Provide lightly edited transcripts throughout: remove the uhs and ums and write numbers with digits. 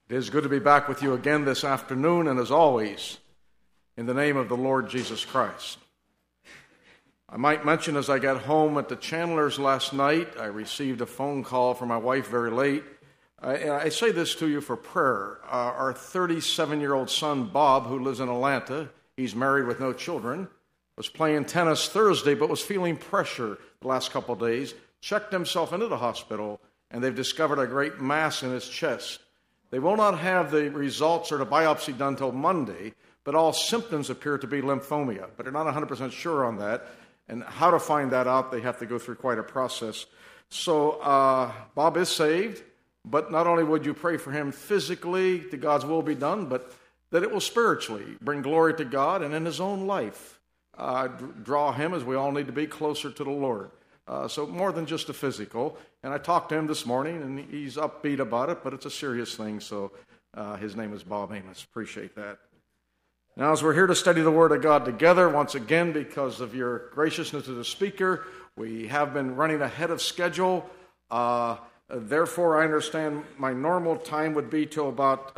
It is good to be back with you again this afternoon, and as always, in the name of the Lord Jesus Christ. I might mention as I got home at the Chandlers last night, I received a phone call from my wife very late. And I say this to you for prayer. Our 37-year-old son, Bob, who lives in Atlanta, he's married with no children, was playing tennis Thursday but was feeling pressure the last couple of days, checked himself into the hospital, and they've discovered a great mass in his chest. They will not have the results or the biopsy done until Monday, but all symptoms appear to be lymphoma. But they're not 100% sure on that. And how to find that out, they have to go through quite a process. So Bob is saved, but not only would you pray for him physically, that God's will be done, but that it will spiritually bring glory to God and in his own life draw him, as we all need to be, closer to the Lord. So more than just a physical. And I talked to him this morning, and he's upbeat about it, but it's a serious thing. So his name is Bob Amos. Appreciate that. Now, as we're here to study the Word of God together, once again, because of your graciousness to the speaker, we have been running ahead of schedule. Therefore, I understand my normal time would be till about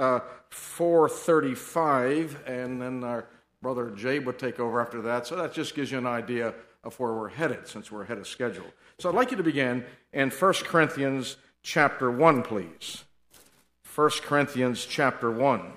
4:35, and then our brother Jay would take over after that. So that just gives you an idea of where we're headed, since we're ahead of schedule. So I'd like you to begin in 1 Corinthians chapter 1, please. 1 Corinthians chapter 1.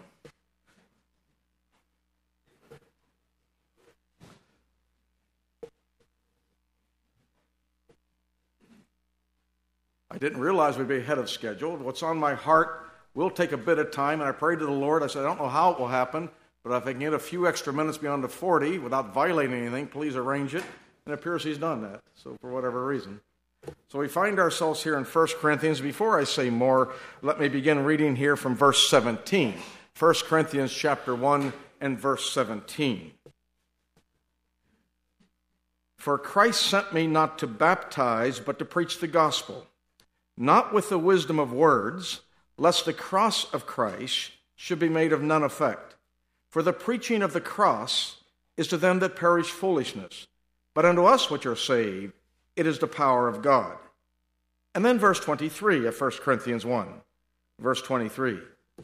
I didn't realize we'd be ahead of schedule. What's on my heart will take a bit of time, and I prayed to the Lord. I said, I don't know how it will happen, but if I can get a few extra minutes beyond the 40 without violating anything, please arrange it. And it appears he's done that, so for whatever reason. So we find ourselves here in 1 Corinthians. Before I say more, let me begin reading here from verse 17. 1 Corinthians chapter 1 and verse 17. For Christ sent me not to baptize, but to preach the gospel, not with the wisdom of words, lest the cross of Christ should be made of none effect. For the preaching of the cross is to them that perish foolishness, but unto us which are saved, it is the power of God. And then verse 23 of 1 Corinthians 1. Verse 23.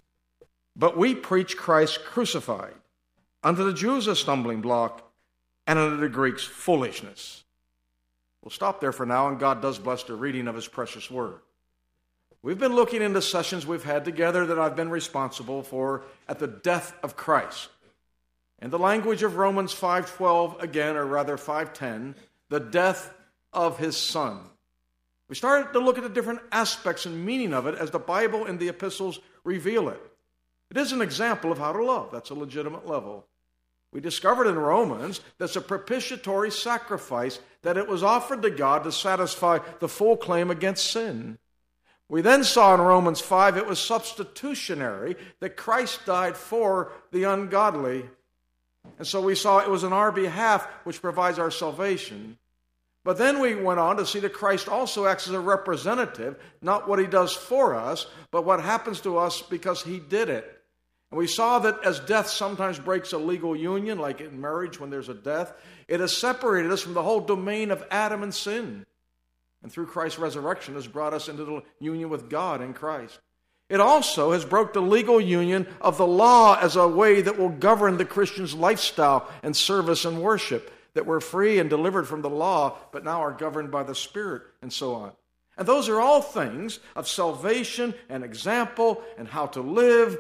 But we preach Christ crucified, unto the Jews a stumbling block, and unto the Greeks foolishness. We'll stop there for now, and God does bless the reading of his precious word. We've been looking into sessions we've had together that I've been responsible for at the death of Christ. In the language of Romans 5:12 again, or rather 5:10, the death of his Son. We started to look at the different aspects and meaning of it as the Bible and the epistles reveal it. It is an example of how to love. That's a legitimate level. We discovered in Romans that's a propitiatory sacrifice, that it was offered to God to satisfy the full claim against sin. We then saw in Romans 5 it was substitutionary, that Christ died for the ungodly. And so we saw it was on our behalf which provides our salvation. But then we went on to see that Christ also acts as a representative, not what he does for us, but what happens to us because he did it. And we saw that as death sometimes breaks a legal union, like in marriage when there's a death, it has separated us from the whole domain of Adam and sin. And through Christ's resurrection has brought us into the union with God in Christ. It also has broke the legal union of the law as a way that will govern the Christian's lifestyle and service and worship, that we're free and delivered from the law, but now are governed by the Spirit and so on. And those are all things of salvation and example and how to live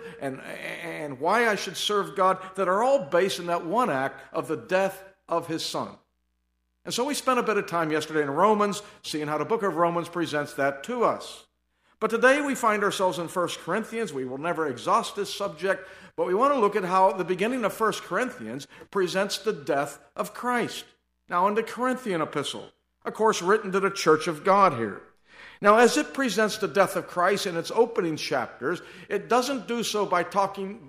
and why I should serve God that are all based in that one act of the death of his Son. And so we spent a bit of time yesterday in Romans, seeing how the book of Romans presents that to us. But today we find ourselves in 1 Corinthians. We will never exhaust this subject, but we want to look at how the beginning of 1 Corinthians presents the death of Christ. Now in the Corinthian epistle, of course written to the church of God here. Now as it presents the death of Christ in its opening chapters, it doesn't do so by talking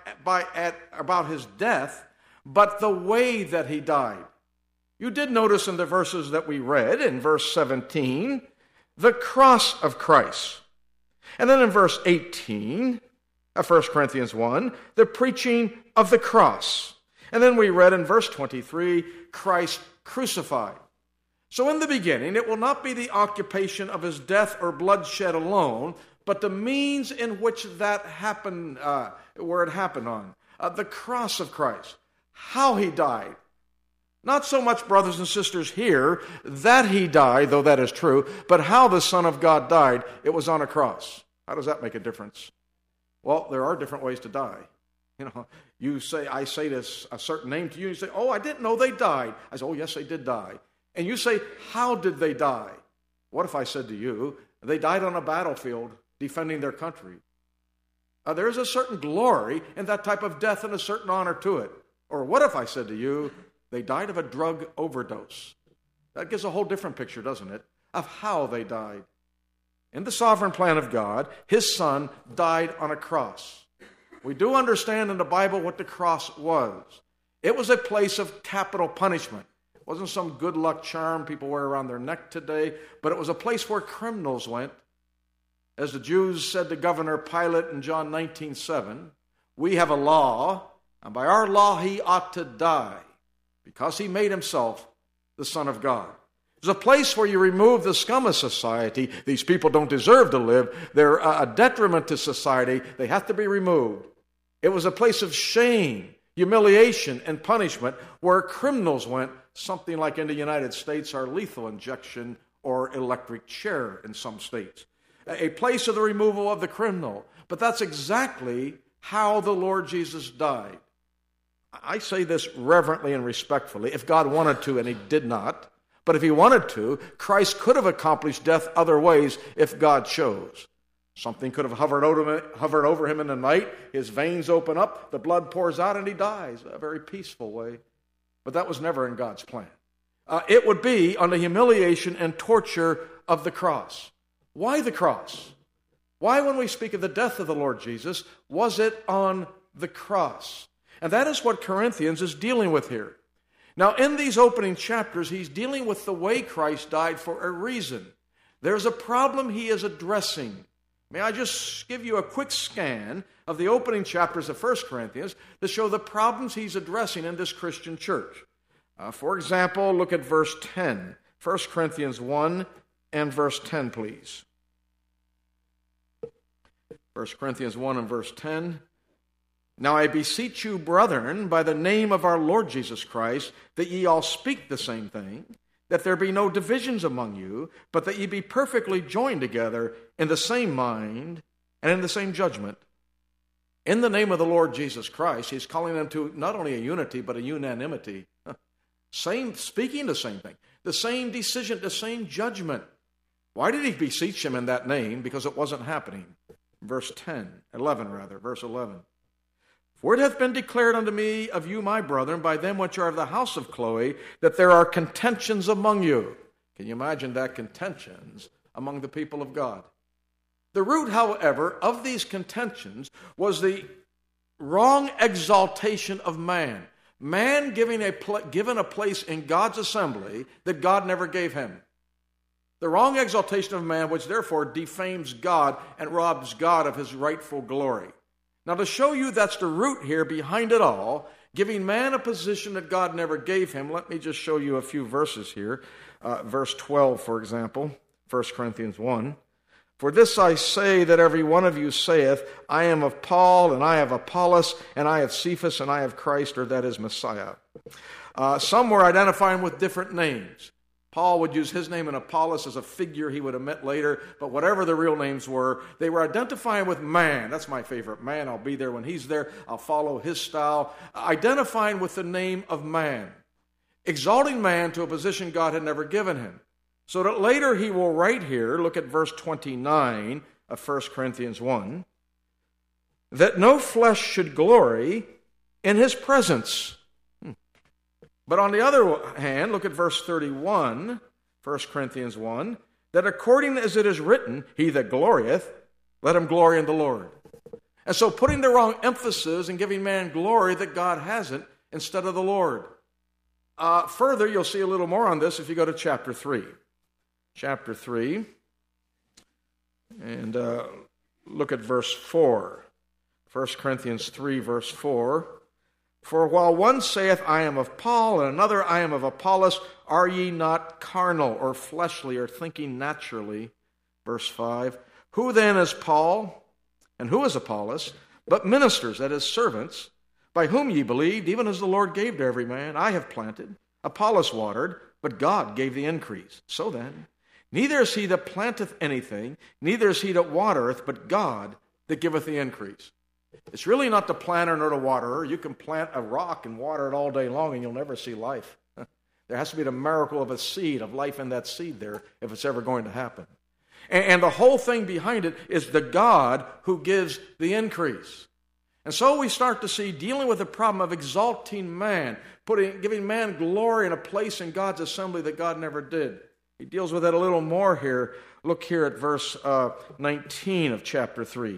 about his death, but the way that he died. You did notice in the verses that we read, in verse 17, the cross of Christ. And then in verse 18 of 1 Corinthians 1, the preaching of the cross. And then we read in verse 23, Christ crucified. So in the beginning, it will not be the occupation of his death or bloodshed alone, but the means in which that happened, where it happened on. The cross of Christ, how he died. Not so much, brothers and sisters, here, that he died, though that is true, but how the Son of God died. It was on a cross. How does that make a difference? Well, there are different ways to die. I say this a certain name to you, and you say, oh, I didn't know they died. I say, oh, yes, they did die. And you say, how did they die? What if I said to you, they died on a battlefield defending their country? There is a certain glory in that type of death and a certain honor to it. Or what if I said to you, they died of a drug overdose? That gives a whole different picture, doesn't it, of how they died. In the sovereign plan of God, his Son died on a cross. We do understand in the Bible what the cross was. It was a place of capital punishment. It wasn't some good luck charm people wear around their neck today, but it was a place where criminals went. As the Jews said to Governor Pilate in John 19:7, we have a law, and by our law he ought to die, because he made himself the Son of God. It's a place where you remove the scum of society. These people don't deserve to live. They're a detriment to society. They have to be removed. It was a place of shame, humiliation, and punishment where criminals went, something like in the United States, our lethal injection or electric chair in some states. A place of the removal of the criminal. But that's exactly how the Lord Jesus died. I say this reverently and respectfully. If God wanted to, and he did not, but if he wanted to, Christ could have accomplished death other ways if God chose. Something could have hovered over him in the night. His veins open up, the blood pours out, and he dies. A very peaceful way. But that was never in God's plan. It would be on the humiliation and torture of the cross. Why the cross? Why, when we speak of the death of the Lord Jesus, was it on the cross? And that is what Corinthians is dealing with here. Now, in these opening chapters, he's dealing with the way Christ died for a reason. There's a problem he is addressing. May I just give you a quick scan of the opening chapters of 1 Corinthians to show the problems he's addressing in this Christian church. For example, look at verse 10. 1 Corinthians 1 and verse 10, please. 1 Corinthians 1 and verse 10. Now I beseech you, brethren, by the name of our Lord Jesus Christ, that ye all speak the same thing, that there be no divisions among you, but that ye be perfectly joined together in the same mind and in the same judgment. In the name of the Lord Jesus Christ, he's calling them to not only a unity, but a unanimity. Speaking the same thing, the same decision, the same judgment. Why did he beseech him in that name? Because it wasn't happening. Verse 11. For it hath been declared unto me of you, my brethren, by them which are of the house of Chloe, that there are contentions among you. Can you imagine that? Contentions among the people of God. The root, however, of these contentions was the wrong exaltation of man. Man given a place in God's assembly that God never gave him. The wrong exaltation of man, which therefore defames God and robs God of his rightful glory. Now, to show you that's the root here behind it all, giving man a position that God never gave him, let me just show you a few verses here. Verse 12, for example, 1 Corinthians 1. For this I say, that every one of you saith, I am of Paul, and I have Apollos, and I have Cephas, and I have Christ, or that is Messiah. Some were identifying with different names. Paul would use his name and Apollos as a figure he would omit later, but whatever the real names were, they were identifying with man. That's my favorite man. I'll be there when he's there. I'll follow his style. Identifying with the name of man. Exalting man to a position God had never given him. So that later he will write here, look at verse 29 of 1 Corinthians 1, that no flesh should glory in his presence. But on the other hand, look at verse 31, 1 Corinthians 1, that according as it is written, he that glorieth, let him glory in the Lord. And so putting the wrong emphasis and giving man glory that God hasn't instead of the Lord. Further, you'll see a little more on this if you go to chapter 3. Chapter 3, and look at verse 4. 1 Corinthians 3, verse 4. For while one saith, I am of Paul, and another, I am of Apollos, are ye not carnal or fleshly or thinking naturally? Verse 5. Who then is Paul, and who is Apollos, but ministers, that is, servants, by whom ye believed, even as the Lord gave to every man? I have planted, Apollos watered, but God gave the increase. So then, neither is he that planteth anything, neither is he that watereth, but God that giveth the increase. It's really not the planter nor the waterer. You can plant a rock and water it all day long and you'll never see life. There has to be the miracle of a seed, of life in that seed there, if it's ever going to happen. And the whole thing behind it is the God who gives the increase. And so we start to see, dealing with the problem of exalting man, giving man glory and a place in God's assembly that God never did. He deals with that a little more here. Look here at verse 19 of chapter 3.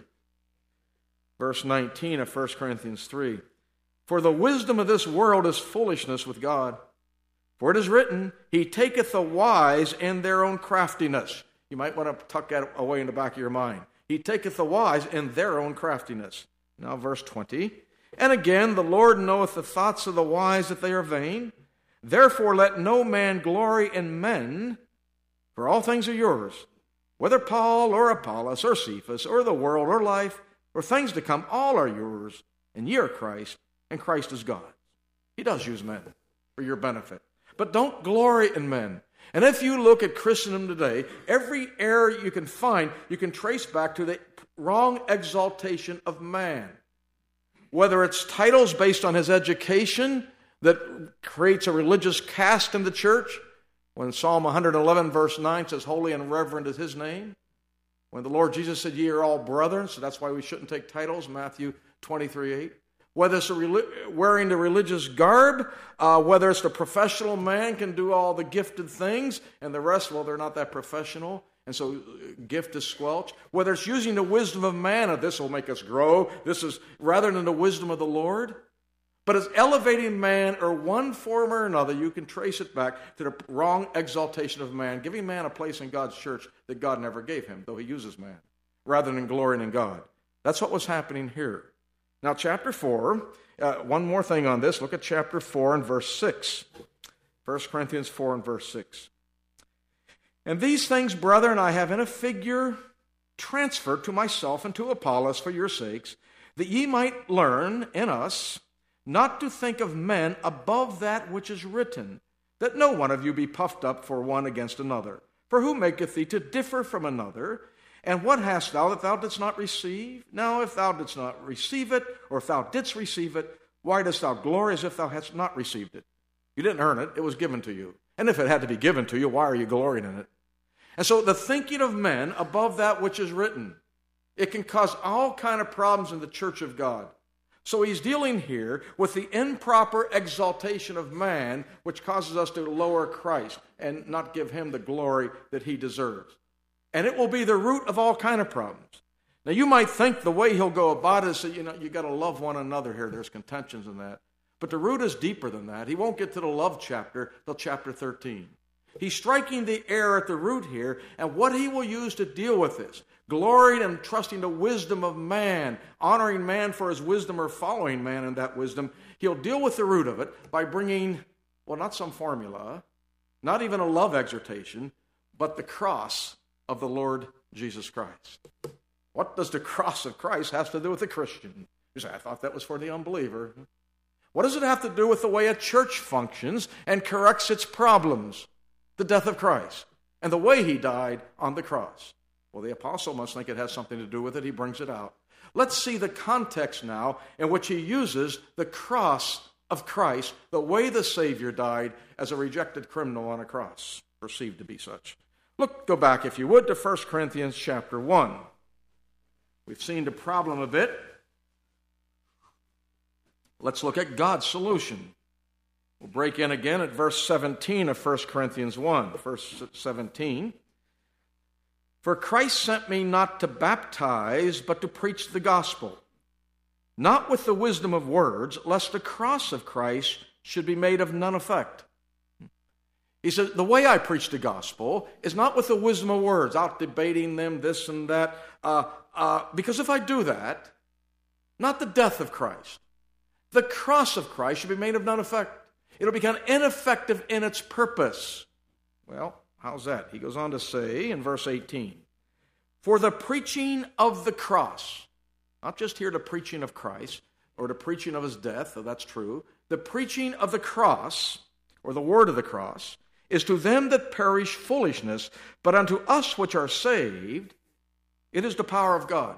Verse 19 of 1 Corinthians 3. For the wisdom of this world is foolishness with God. For it is written, He taketh the wise in their own craftiness. You might want to tuck that away in the back of your mind. He taketh the wise in their own craftiness. Now verse 20. And again, the Lord knoweth the thoughts of the wise, that they are vain. Therefore let no man glory in men, for all things are yours. Whether Paul or Apollos or Cephas or the world or life or things to come, all are yours, and ye are Christ, and Christ is God. He does use men for your benefit. But don't glory in men. And if you look at Christendom today, every error you can find, you can trace back to the wrong exaltation of man. Whether it's titles based on his education that creates a religious caste in the church, when Psalm 111 verse 9 says, Holy and reverend is his name. When the Lord Jesus said, ye are all brethren, so that's why we shouldn't take titles, Matthew 23:8. Whether it's wearing the religious garb, whether it's the professional man can do all the gifted things, and the rest, well, they're not that professional, and so gift is squelched. Whether it's using the wisdom of man, or this will make us grow, this is rather than the wisdom of the Lord. But as elevating man or one form or another, you can trace it back to the wrong exaltation of man, giving man a place in God's church that God never gave him, though he uses man, rather than glorying in God. That's what was happening here. Now, chapter 4, one more thing on this. Look at chapter 4 and verse 6. 1 Corinthians 4 and verse 6. And these things, brethren, I have in a figure transferred to myself and to Apollos for your sakes, that ye might learn in us not to think of men above that which is written, that no one of you be puffed up for one against another. For who maketh thee to differ from another? And what hast thou that thou didst not receive? Now, if thou didst not receive it, or if thou didst receive it, why dost thou glory as if thou hadst not received it? You didn't earn it, it was given to you. And if it had to be given to you, why are you glorying in it? And so the thinking of men above that which is written, it can cause all kind of problems in the church of God. So he's dealing here with the improper exaltation of man, which causes us to lower Christ and not give him the glory that he deserves. And it will be the root of all kind of problems. Now, you might think the way he'll go about it is that, you got to love one another here. There's contentions in that. But the root is deeper than that. He won't get to the love chapter till chapter 13. He's striking the air at the root here, and what he will use to deal with this, glorying and trusting the wisdom of man, honoring man for his wisdom or following man in that wisdom, he'll deal with the root of it by bringing, well, not some formula, not even a love exhortation, but the cross of the Lord Jesus Christ. What does the cross of Christ have to do with the Christian? You say, I thought that was for the unbeliever. What does it have to do with the way a church functions and corrects its problems? The death of Christ and the way he died on the cross. Well, the apostle must think it has something to do with it. He brings it out. Let's see the context now in which he uses the cross of Christ, the way the Savior died as a rejected criminal on a cross, perceived to be such. Go back, if you would, to 1 Corinthians chapter 1. We've seen the problem a bit. Let's look at God's solution. We'll break in again at verse 17 of 1 Corinthians 1. Verse 17. For Christ sent me not to baptize, but to preach the gospel, not with the wisdom of words, lest the cross of Christ should be made of none effect. He says, the way I preach the gospel is not with the wisdom of words, out debating them, this and that, because if I do that, not the death of Christ, the cross of Christ should be made of none effect. It'll become ineffective in its purpose. Well, how's that? He goes on to say in verse 18, For the preaching of the cross, not just here the preaching of Christ or the preaching of his death, though that's true. The preaching of the cross, or the word of the cross, is to them that perish foolishness, but unto us which are saved, it is the power of God.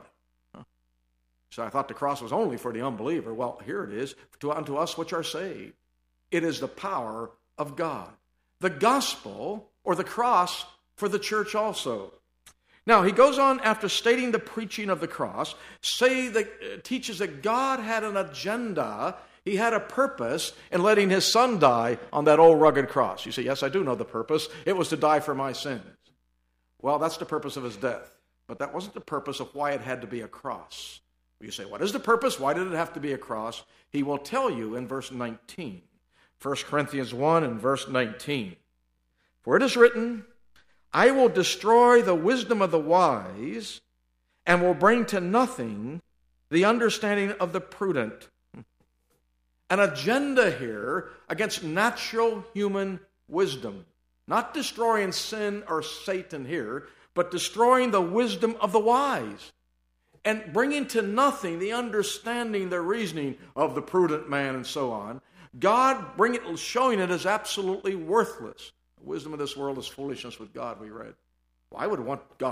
So I thought the cross was only for the unbeliever. Well, here it is, unto us which are saved. It is the power of God. The gospel, or the cross, for the church also. Now, he goes on after stating the preaching of the cross, teaches that God had an agenda. He had a purpose in letting his son die on that old rugged cross. You say, yes, I do know the purpose. It was to die for my sins. Well, that's the purpose of his death. But that wasn't the purpose of why it had to be a cross. You say, what is the purpose? Why did it have to be a cross? He will tell you in verse 19. 1 Corinthians 1 and verse 19. For it is written, I will destroy the wisdom of the wise and will bring to nothing the understanding of the prudent. An agenda here against natural human wisdom. Not destroying sin or Satan here, but destroying the wisdom of the wise. And bringing to nothing the understanding, the reasoning of the prudent man and so on. God showing it as absolutely worthless. The wisdom of this world is foolishness with God, we read. Why would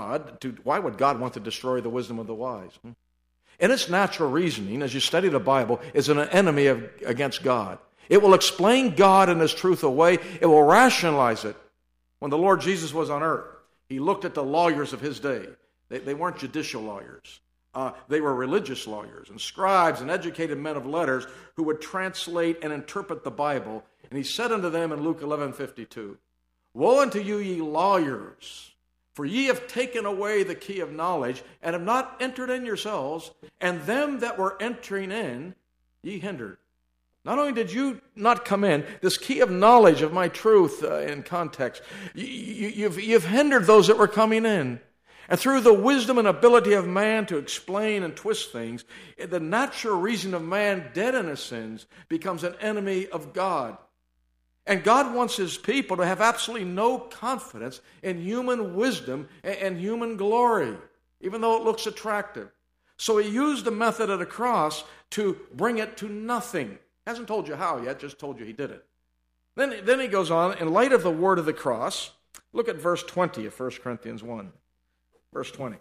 God want to destroy the wisdom of the wise? In its natural reasoning, as you study the Bible, is an enemy against God. It will explain God and his truth away. It will rationalize it. When the Lord Jesus was on earth, he looked at the lawyers of his day. They weren't judicial lawyers. They were religious lawyers and scribes and educated men of letters who would translate and interpret the Bible. And he said unto them in Luke 11:52, Woe unto you, ye lawyers, for ye have taken away the key of knowledge, and have not entered in yourselves, and them that were entering in ye hindered. Not only did you not come in, this key of knowledge of my truth in context, you've hindered those that were coming in. And through the wisdom and ability of man to explain and twist things, the natural reason of man dead in his sins becomes an enemy of God. And God wants his people to have absolutely no confidence in human wisdom and human glory, even though it looks attractive. So he used the method of the cross to bring it to nothing. Hasn't told you how yet, just told you he did it. Then he goes on, in light of the word of the cross, look at verse 20 of 1 Corinthians 1. Verse 20.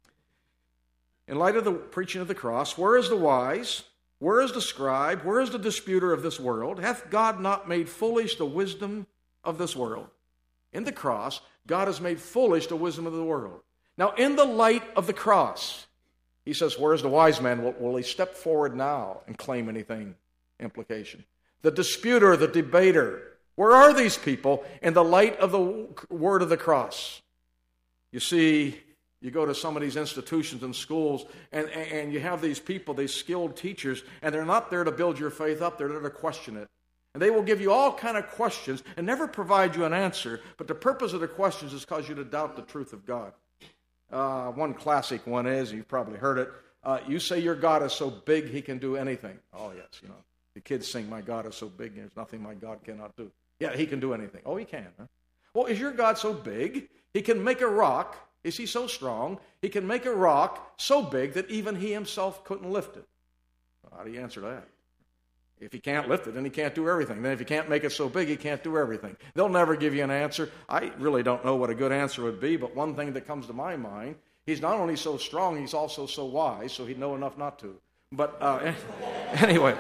In light of the preaching of the cross, where is the wise? Where is the scribe? Where is the disputer of this world? Hath God not made foolish the wisdom of this world? In the cross, God has made foolish the wisdom of the world. Now, in the light of the cross, he says, where is the wise man? Will he step forward now and claim anything? Implication. The disputer, the debater. Where are these people in the light of the word of the cross? You see, you go to some of these institutions and schools, and you have these people, these skilled teachers, and they're not there to build your faith up, they're there to question it. And they will give you all kind of questions and never provide you an answer, but the purpose of the questions is to cause you to doubt the truth of God. One classic one is, you've probably heard it, you say your God is so big he can do anything. Oh yes, the kids sing, my God is so big, there's nothing my God cannot do. Yeah, he can do anything. Oh, he can. Huh? Well, is your God so big? He can make a rock. Is he so strong? He can make a rock so big that even he himself couldn't lift it. Well, how do you answer that? If he can't lift it, then he can't do everything. Then if he can't make it so big, he can't do everything. They'll never give you an answer. I really don't know what a good answer would be, but one thing that comes to my mind, he's not only so strong, he's also so wise, so he'd know enough not to. But anyway,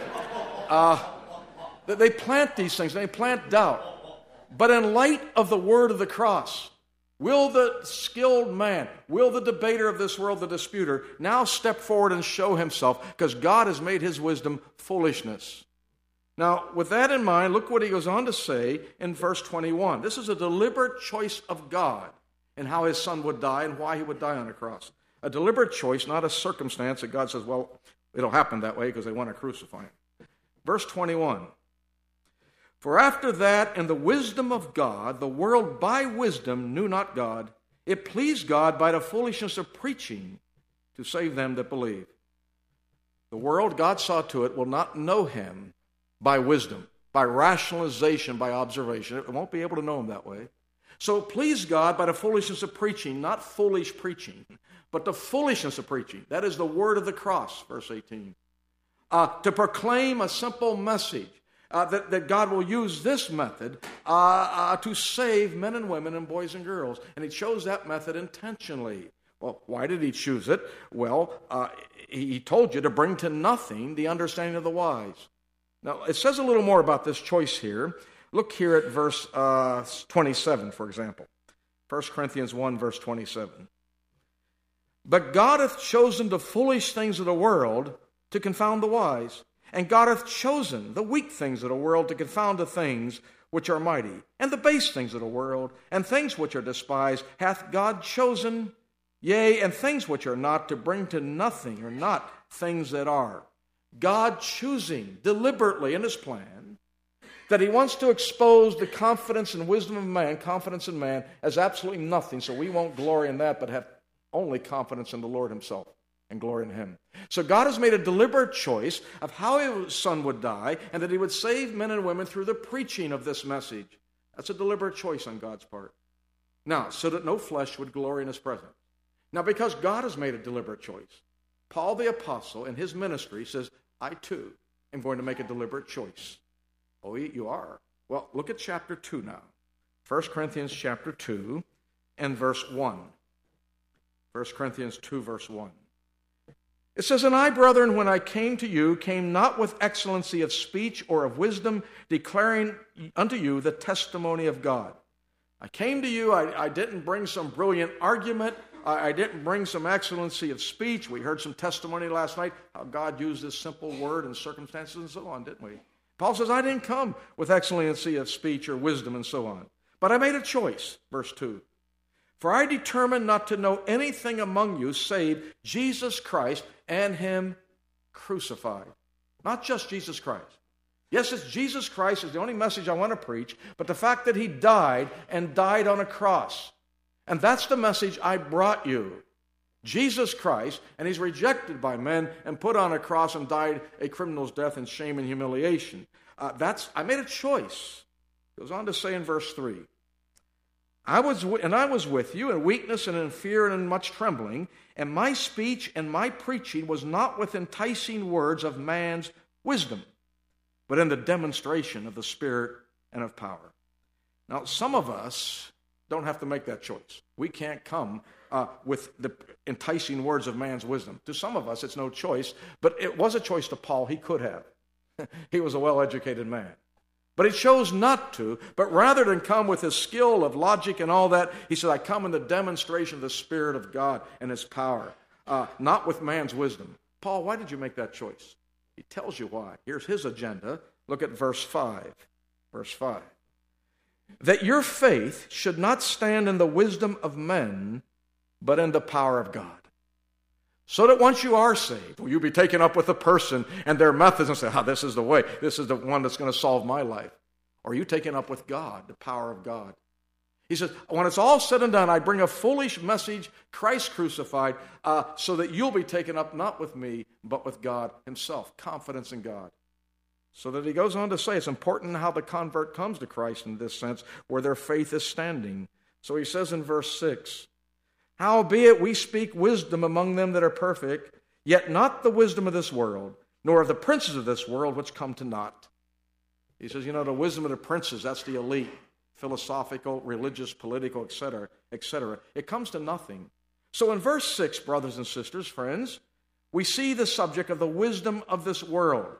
they plant these things, they plant doubt. But in light of the word of the cross, will the skilled man, will the debater of this world, the disputer, now step forward and show himself, because God has made his wisdom foolishness. Now, with that in mind, look what he goes on to say in verse 21. This is a deliberate choice of God in how his son would die and why he would die on a cross. A deliberate choice, not a circumstance that God says, well, it'll happen that way because they want to crucify him. Verse 21. For after that, in the wisdom of God, the world by wisdom knew not God. It pleased God by the foolishness of preaching to save them that believe. The world, God saw to it, will not know him by wisdom, by rationalization, by observation. It won't be able to know him that way. So please God by the foolishness of preaching, not foolish preaching, but the foolishness of preaching. That is the word of the cross, verse 18. To proclaim a simple message, that God will use this method to save men and women and boys and girls. And he chose that method intentionally. Well, why did he choose it? Well, he told you to bring to nothing the understanding of the wise. Now, it says a little more about this choice here. Look here at verse 27, for example. 1 Corinthians 1, verse 27. But God hath chosen the foolish things of the world to confound the wise. And God hath chosen the weak things of the world to confound the things which are mighty. And the base things of the world, and things which are despised, hath God chosen, yea, and things which are not, to bring to nothing, or not things that are. God choosing deliberately in his plan that he wants to expose the confidence and wisdom of man, confidence in man, as absolutely nothing, so we won't glory in that, but have only confidence in the Lord himself and glory in him. So God has made a deliberate choice of how his son would die and that he would save men and women through the preaching of this message. That's a deliberate choice on God's part. Now, so that no flesh would glory in his presence. Now, because God has made a deliberate choice, Paul the apostle in his ministry says, I too am going to make a deliberate choice. Oh, you are? Well, look at chapter 2 now. 1 Corinthians chapter 2 and verse 1. 1 Corinthians 2, verse 1. It says, And I, brethren, when I came to you, came not with excellency of speech or of wisdom, declaring unto you the testimony of God. I came to you, I didn't bring some brilliant argument. I didn't bring some excellency of speech. We heard some testimony last night, how God used this simple word in circumstances and so on, didn't we? Paul says, I didn't come with excellency of speech or wisdom and so on. But I made a choice, verse 2. For I determined not to know anything among you save Jesus Christ and him crucified. Not just Jesus Christ. Yes, it's Jesus Christ is the only message I want to preach, but the fact that he died and died on a cross. And that's the message I brought you. Jesus Christ, and he's rejected by men and put on a cross and died a criminal's death in shame and humiliation. I made a choice. It goes on to say in verse 3, I was with you in weakness and in fear and in much trembling, and my speech and my preaching was not with enticing words of man's wisdom, but in the demonstration of the Spirit and of power. Now, some of us don't have to make that choice. We can't come with the enticing words of man's wisdom. To some of us, it's no choice, but it was a choice to Paul. He could have. He was a well-educated man. But he chose not to, but rather than come with his skill of logic and all that, he said, I come in the demonstration of the Spirit of God and his power, not with man's wisdom. Paul, why did you make that choice? He tells you why. Here's his agenda. Look at verse 5. Verse 5. That your faith should not stand in the wisdom of men, but in the power of God. So that once you are saved, will you be taken up with a person and their methods and say, this is the way, this is the one that's going to solve my life. Or are you taken up with God, the power of God? He says, when it's all said and done, I bring a foolish message, Christ crucified, so that you'll be taken up not with me, but with God himself. Confidence in God. So that he goes on to say it's important how the convert comes to Christ in this sense, where their faith is standing. So he says in verse 6, Howbeit we speak wisdom among them that are perfect, yet not the wisdom of this world, nor of the princes of this world which come to naught. He says, the wisdom of the princes, that's the elite, philosophical, religious, political, etc., etc. It comes to nothing. So in verse 6, brothers and sisters, friends, we see the subject of the wisdom of this world.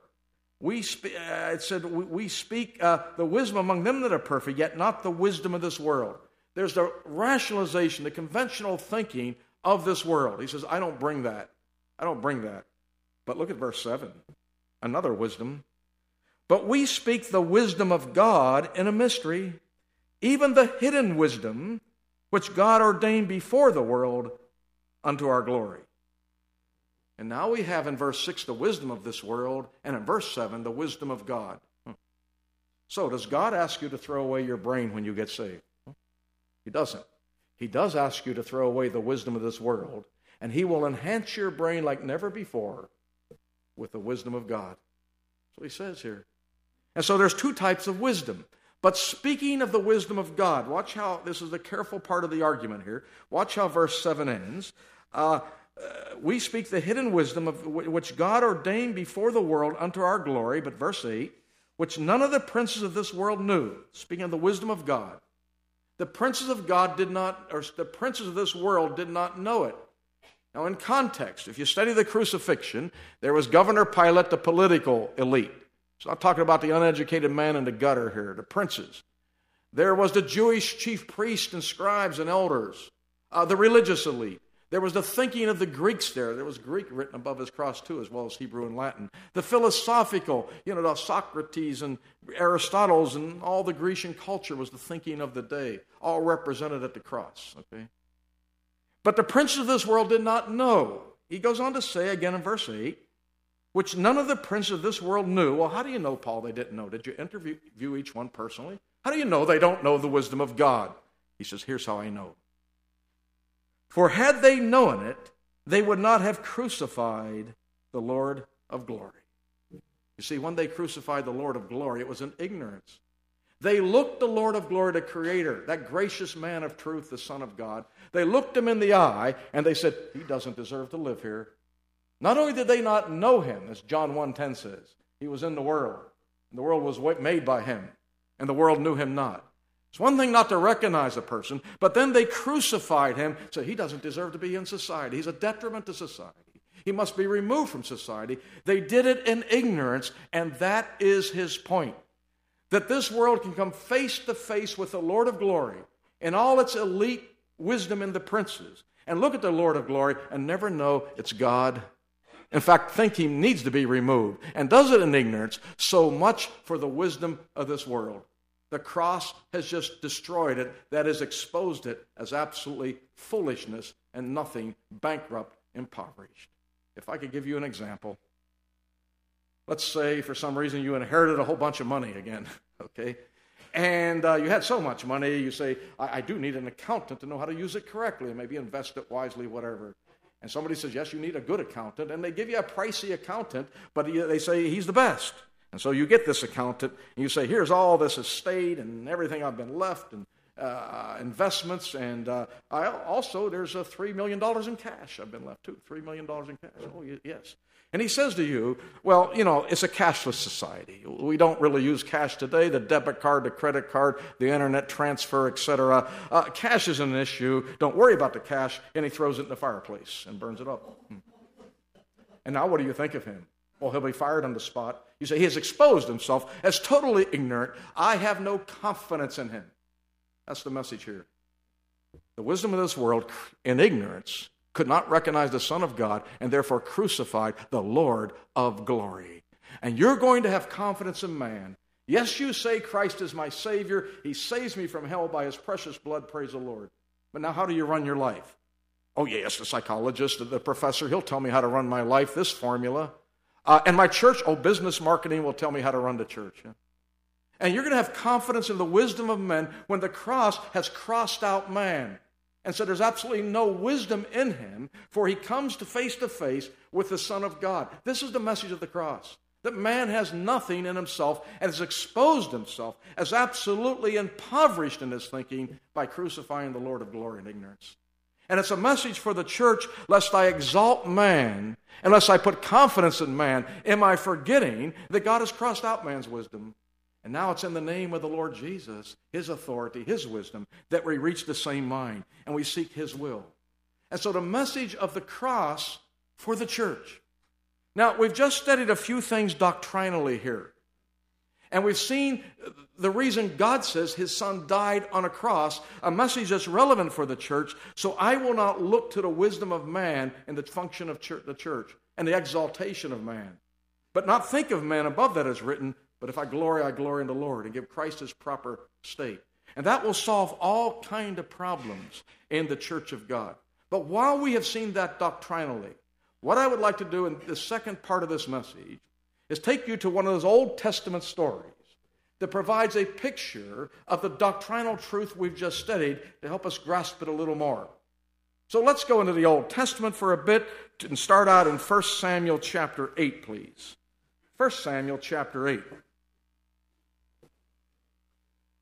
It said, we speak the wisdom among them that are perfect, yet not the wisdom of this world. There's the rationalization, the conventional thinking of this world. He says, I don't bring that. I don't bring that. But look at verse 7. Another wisdom. But we speak the wisdom of God in a mystery, even the hidden wisdom which God ordained before the world unto our glory. And now we have in verse 6 the wisdom of this world, and in verse 7 the wisdom of God. So does God ask you to throw away your brain when you get saved? He doesn't. He does ask you to throw away the wisdom of this world, and he will enhance your brain like never before with the wisdom of God. That's what he says here. And so there's two types of wisdom. But speaking of the wisdom of God, watch how, this is the careful part of the argument here. Watch how verse 7 ends. We speak the hidden wisdom of which God ordained before the world unto our glory, but verse 8, which none of the princes of this world knew. Speaking of the wisdom of God. The princes of God did not, or the princes of this world did not know it. Now in context, if you study the crucifixion, there was Governor Pilate, the political elite. So I'm talking about the uneducated man in the gutter here, the princes. There was the Jewish chief priests and scribes and elders, the religious elite. There was the thinking of the Greeks there. There was Greek written above his cross too, as well as Hebrew and Latin. The philosophical, the Socrates and Aristotle's and all the Grecian culture was the thinking of the day, all represented at the cross. Okay, but the princes of this world did not know. He goes on to say again in verse 8, which none of the princes of this world knew. Well, how do you know, Paul, they didn't know? Did you interview each one personally? How do you know they don't know the wisdom of God? He says, here's how I know. For had they known it, they would not have crucified the Lord of glory. You see, when they crucified the Lord of glory, it was in ignorance. They looked the Lord of glory, the Creator, that gracious man of truth, the Son of God. They looked him in the eye, and they said, he doesn't deserve to live here. Not only did they not know him, as John 1:10 says, he was in the world, and the world was made by him, and the world knew him not. It's one thing not to recognize a person, but then they crucified him, said he doesn't deserve to be in society. He's a detriment to society. He must be removed from society. They did it in ignorance, and that is his point. That this world can come face to face with the Lord of glory in all its elite wisdom in the princes, and look at the Lord of glory and never know it's God. In fact, think he needs to be removed, and does it in ignorance, so much for the wisdom of this world. The cross has just destroyed it, that is, exposed it as absolutely foolishness and nothing, bankrupt, impoverished. If I could give you an example, let's say for some reason you inherited a whole bunch of money again, okay? And you had so much money, you say, I do need an accountant to know how to use it correctly, and maybe invest it wisely, whatever. And somebody says, yes, you need a good accountant, and they give you a pricey accountant, but they say he's the best. And so you get this accountant, and you say, here's all this estate and everything I've been left, and investments, and there's $3 million in cash I've been left too. $3 million in cash. Oh, yes. And he says to you, well, it's a cashless society. We don't really use cash today. The debit card, the credit card, the internet transfer, etc. Cash is an issue. Don't worry about the cash. And he throws it in the fireplace and burns it up. And now what do you think of him? Well, he'll be fired on the spot. You say he has exposed himself as totally ignorant. I have no confidence in him. That's the message here. The wisdom of this world, in ignorance, could not recognize the Son of God and therefore crucified the Lord of glory. And you're going to have confidence in man. Yes, you say Christ is my Savior. He saves me from hell by his precious blood. Praise the Lord. But now how do you run your life? Oh, yes, the psychologist, the professor, he'll tell me how to run my life, this formula. And my church, business marketing will tell me how to run the church. Yeah? And you're going to have confidence in the wisdom of men when the cross has crossed out man. And so there's absolutely no wisdom in him, for he comes to face with the Son of God. This is the message of the cross, that man has nothing in himself and has exposed himself as absolutely impoverished in his thinking by crucifying the Lord of glory in ignorance. And it's a message for the church, lest I exalt man, unless I put confidence in man, am I forgetting that God has crossed out man's wisdom? And now it's in the name of the Lord Jesus, his authority, his wisdom, that we reach the same mind and we seek his will. And so the message of the cross for the church. Now, we've just studied a few things doctrinally here. And we've seen the reason God says his Son died on a cross, a message that's relevant for the church. So I will not look to the wisdom of man and the function of the church and the exaltation of man, but not think of man above that as written, but if I glory in the Lord and give Christ his proper state. And that will solve all kind of problems in the church of God. But while we have seen that doctrinally, what I would like to do in the second part of this message is take you to one of those Old Testament stories that provides a picture of the doctrinal truth we've just studied to help us grasp it a little more. So let's go into the Old Testament for a bit and start out in 1 Samuel chapter 8, please. 1 Samuel chapter 8.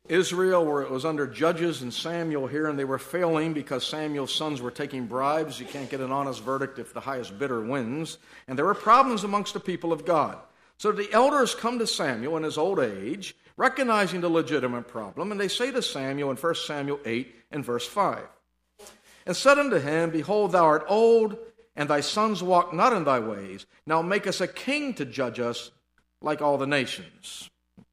Israel was under Judges and Samuel here, and they were failing because Samuel's sons were taking bribes. You can't get an honest verdict if the highest bidder wins. And there were problems amongst the people of God. So the elders come to Samuel in his old age, recognizing the legitimate problem, and they say to Samuel in 1 Samuel 8 and verse 5, "And said unto him, Behold, thou art old, and thy sons walk not in thy ways. Now make us a king to judge us like all the nations."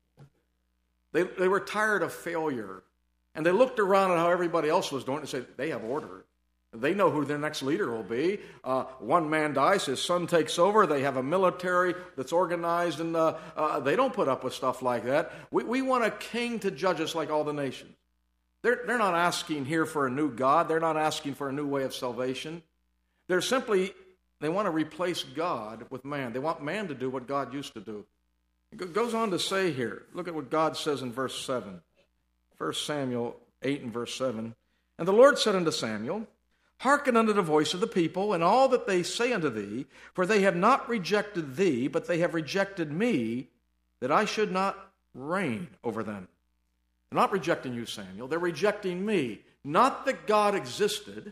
They were tired of failure. And they looked around at how everybody else was doing it and said, they have order. They know who their next leader will be. One man dies, his son takes over. They have a military that's organized, and they don't put up with stuff like that. We want a king to judge us like all the nations. They're not asking here for a new God. They're not asking for a new way of salvation. They want to replace God with man. They want man to do what God used to do. It goes on to say here, look at what God says in verse 7. 1 Samuel 8 and verse 7. "And the Lord said unto Samuel, Hearken unto the voice of the people, and all that they say unto thee, for they have not rejected thee, but they have rejected me, that I should not reign over them." They're not rejecting you, Samuel. They're rejecting me. Not that God existed,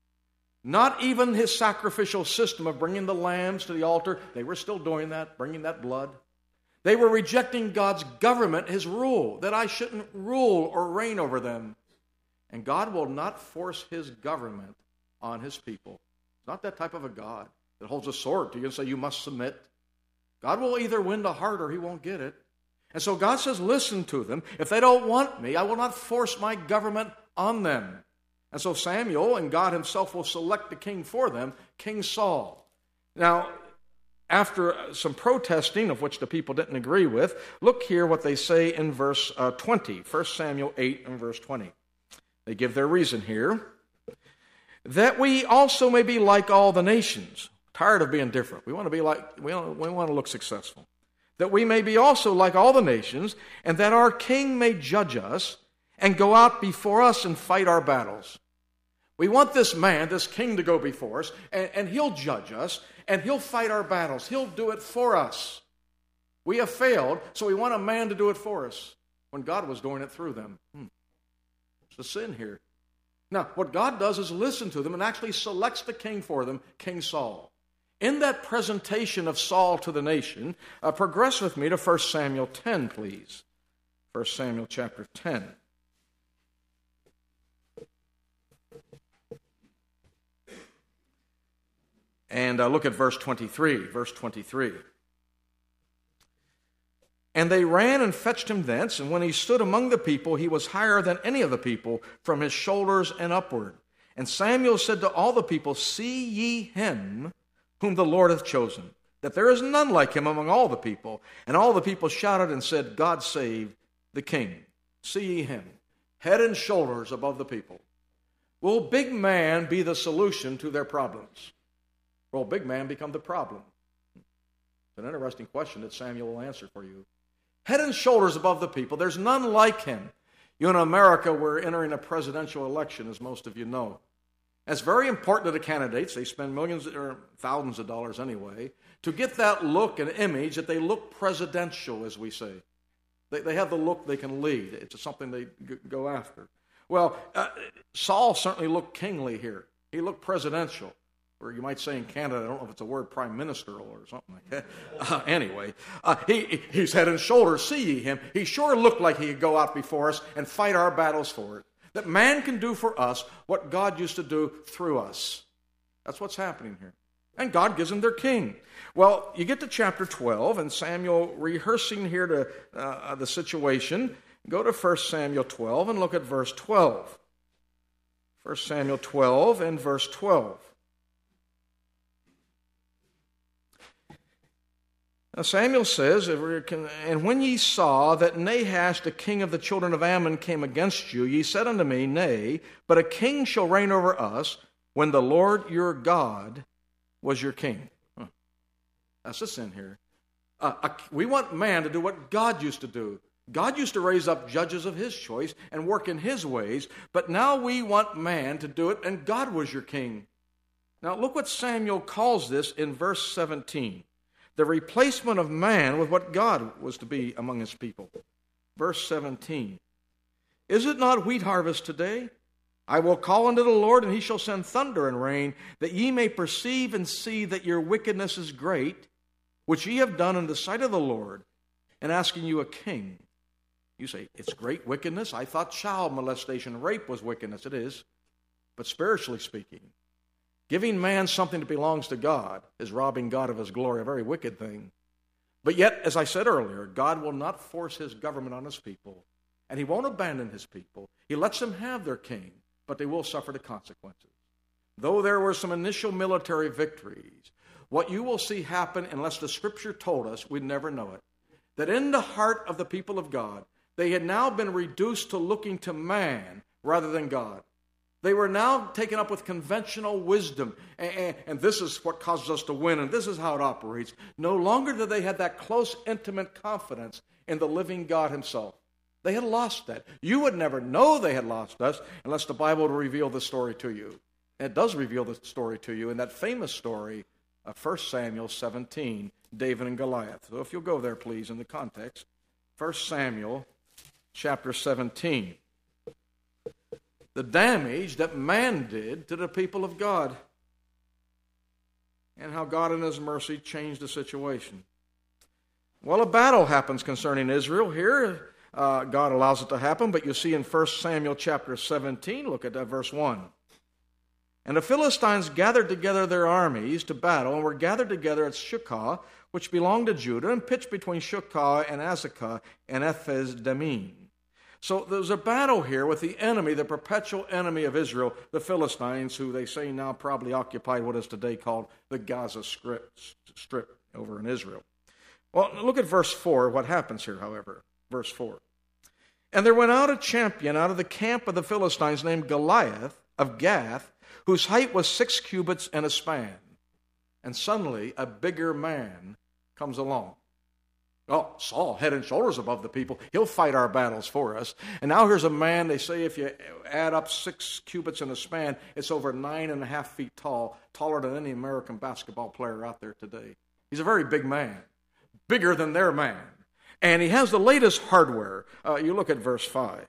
not even his sacrificial system of bringing the lambs to the altar. They were still doing that, bringing that blood. They were rejecting God's government, his rule, that I shouldn't rule or reign over them. And God will not force his government on his people. It's not that type of a God that holds a sword to you and say you must submit. God will either win the heart or he won't get it. And so God says, listen to them. If they don't want me, I will not force my government on them. And so Samuel and God himself will select the king for them, King Saul. Now, after some protesting, of which the people didn't agree with, look here what they say in verse 20, 1 Samuel 8 and verse 20. They give their reason here. "That we also may be like all the nations." Tired of being different. We want to be like, we want to look successful. "That we may be also like all the nations, and that our king may judge us, and go out before us and fight our battles." We want this man, this king, to go before us, and he'll judge us, and he'll fight our battles. He'll do it for us. We have failed, so we want a man to do it for us, when God was doing it through them. It's the sin here. Now, what God does is listen to them and actually selects the king for them, King Saul. In that presentation of Saul to the nation, progress with me to 1 Samuel 10, please. 1 Samuel chapter 10. And look at verse 23. Verse 23. "And they ran and fetched him thence, and when he stood among the people, he was higher than any of the people from his shoulders and upward. And Samuel said to all the people, See ye him whom the Lord hath chosen, that there is none like him among all the people. And all the people shouted and said, God save the king." See ye him, head and shoulders above the people. Will big man be the solution to their problems? Will big man become the problem? It's an interesting question that Samuel will answer for you. Head and shoulders above the people. There's none like him. You know, in America, we're entering a presidential election, as most of you know. It's very important to the candidates. They spend millions or thousands of dollars anyway to get that look and image that they look presidential, as we say. They have the look they can lead. It's something they go after. Well, Saul certainly looked kingly here. He looked presidential. Or you might say in Canada, I don't know if it's a word, prime minister or something like that. Anyway, he's head and shoulders. See ye him. He sure looked like he could go out before us and fight our battles for it. That man can do for us what God used to do through us. That's what's happening here. And God gives them their king. Well, you get to chapter 12, and Samuel rehearsing here to the situation. Go to 1 Samuel 12 and look at verse 12. 1 Samuel 12 and verse 12. Now Samuel says, "And when ye saw that Nahash, the king of the children of Ammon, came against you, ye said unto me, Nay, but a king shall reign over us, when the Lord your God was your king." That's the sin here. We want man to do what God used to do. God used to raise up judges of his choice and work in his ways, but now we want man to do it, and God was your king. Now look what Samuel calls this in verse 17. The replacement of man with what God was to be among his people. Verse 17. Is it not wheat harvest today? I will call unto the Lord, and he shall send thunder and rain, that ye may perceive and see that your wickedness is great, which ye have done in the sight of the Lord, and asking you a king. You say, it's great wickedness? I thought child molestation, rape was wickedness. It is. But spiritually speaking, giving man something that belongs to God is robbing God of his glory, a very wicked thing. But yet, as I said earlier, God will not force his government on his people, and he won't abandon his people. He lets them have their king, but they will suffer the consequences. Though there were some initial military victories, what you will see happen, unless the Scripture told us, we'd never know it, that in the heart of the people of God, they had now been reduced to looking to man rather than God. They were now taken up with conventional wisdom, and this is what causes us to win, and this is how it operates. No longer did they have that close, intimate confidence in the living God himself. They had lost that. You would never know they had lost us unless the Bible would reveal the story to you. And it does reveal the story to you in that famous story of 1 Samuel 17, David and Goliath. So if you'll go there, please, in the context. 1 Samuel chapter 17. The damage that man did to the people of God, and how God in his mercy changed the situation. Well, a battle happens concerning Israel here. God allows it to happen, but you see in 1 Samuel chapter 17, look at that verse 1. And the Philistines gathered together their armies to battle, and were gathered together at Shucah, which belonged to Judah, and pitched between Shucah and Azekah and Ephes-dammim. So there's a battle here with the enemy, the perpetual enemy of Israel, the Philistines, who they say now probably occupied what is today called the Gaza Strip over in Israel. Well, look at verse 4, what happens here, however. Verse 4. And there went out a champion out of the camp of the Philistines named Goliath of Gath, whose height was 6 cubits and a span. And suddenly a bigger man comes along. Oh, Saul, head and shoulders above the people. He'll fight our battles for us. And now here's a man, they say if you add up 6 cubits in a span, it's over 9.5 feet tall, taller than any American basketball player out there today. He's a very big man, bigger than their man. And he has the latest hardware. You look at verse 5.